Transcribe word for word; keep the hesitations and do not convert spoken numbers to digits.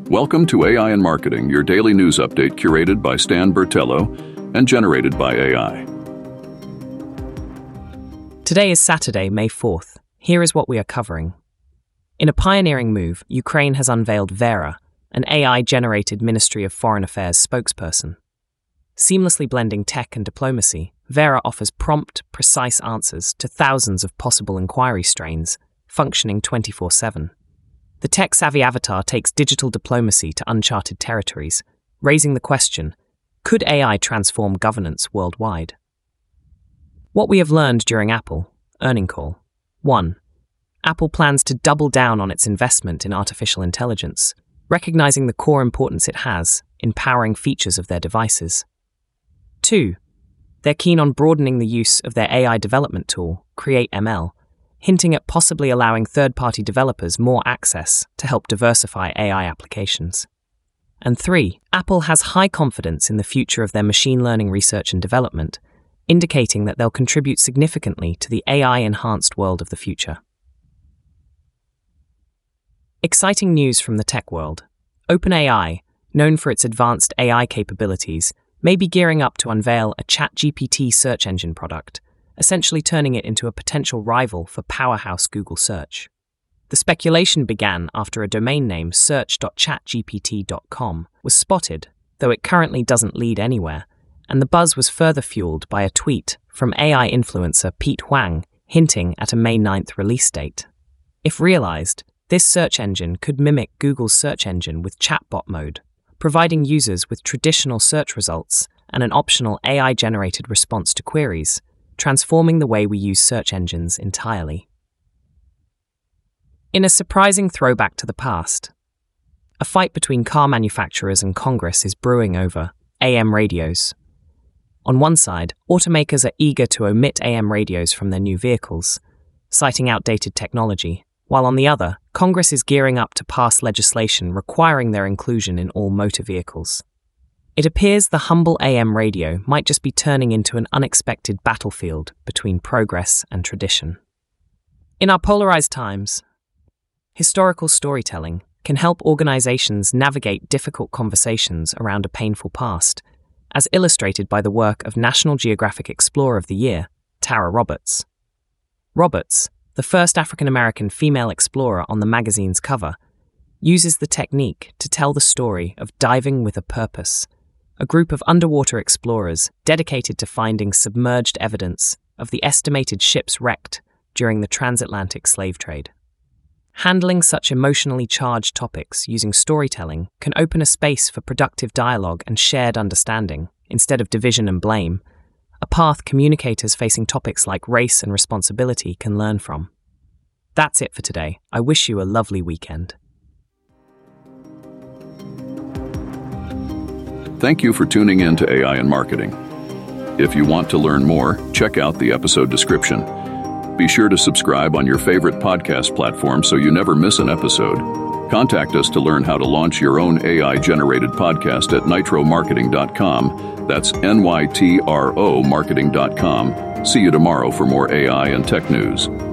Welcome to A I in Marketing, your daily news update curated by Stan Bertello and generated by A I. Today is Saturday, May fourth. Here is what we are covering. In a pioneering move, Ukraine has unveiled Vera, an A I-generated Ministry of Foreign Affairs spokesperson. Seamlessly blending tech and diplomacy, Vera offers prompt, precise answers to thousands of possible inquiry strains, functioning twenty-four seven. The tech-savvy avatar takes digital diplomacy to uncharted territories, raising the question, could A I transform governance worldwide? What we have learned during Apple earnings call. one. Apple plans to double down on its investment in artificial intelligence, recognizing the core importance it has in powering features of their devices. two. They're keen on broadening the use of their A I development tool, Create M L, hinting at possibly allowing third-party developers more access to help diversify A I applications. And three. Apple has high confidence in the future of their machine learning research and development, indicating that they'll contribute significantly to the A I-enhanced world of the future. Exciting news from the tech world. OpenAI, known for its advanced A I capabilities, may be gearing up to unveil a ChatGPT search engine product, essentially turning it into a potential rival for powerhouse Google Search. The speculation began after a domain name search dot chat G P T dot com was spotted, though it currently doesn't lead anywhere, and the buzz was further fueled by a tweet from A I influencer Pete Huang hinting at a May ninth release date. If realized, this search engine could mimic Google's search engine with chatbot mode, providing users with traditional search results and an optional A I-generated response to queries, transforming the way we use search engines entirely. In a surprising throwback to the past, a fight between car manufacturers and Congress is brewing over A M radios. On one side, automakers are eager to omit A M radios from their new vehicles, citing outdated technology, while on the other, Congress is gearing up to pass legislation requiring their inclusion in all motor vehicles. It appears the humble A M radio might just be turning into an unexpected battlefield between progress and tradition. In our polarized times, historical storytelling can help organizations navigate difficult conversations around a painful past, as illustrated by the work of National Geographic Explorer of the Year, Tara Roberts. Roberts, the first African-American female explorer on the magazine's cover, uses the technique to tell the story of Diving with a Purpose, a group of underwater explorers dedicated to finding submerged evidence of the estimated ships wrecked during the transatlantic slave trade. Handling such emotionally charged topics using storytelling can open a space for productive dialogue and shared understanding, instead of division and blame, a path communicators facing topics like race and responsibility can learn from. That's it for today. I wish you a lovely weekend. Thank you for tuning in to A I in Marketing. If you want to learn more, check out the episode description. Be sure to subscribe on your favorite podcast platform so you never miss an episode. Contact us to learn how to launch your own A I-generated podcast at nitro marketing dot com. That's N Y T R O marketing dot com. See you tomorrow for more A I and tech news.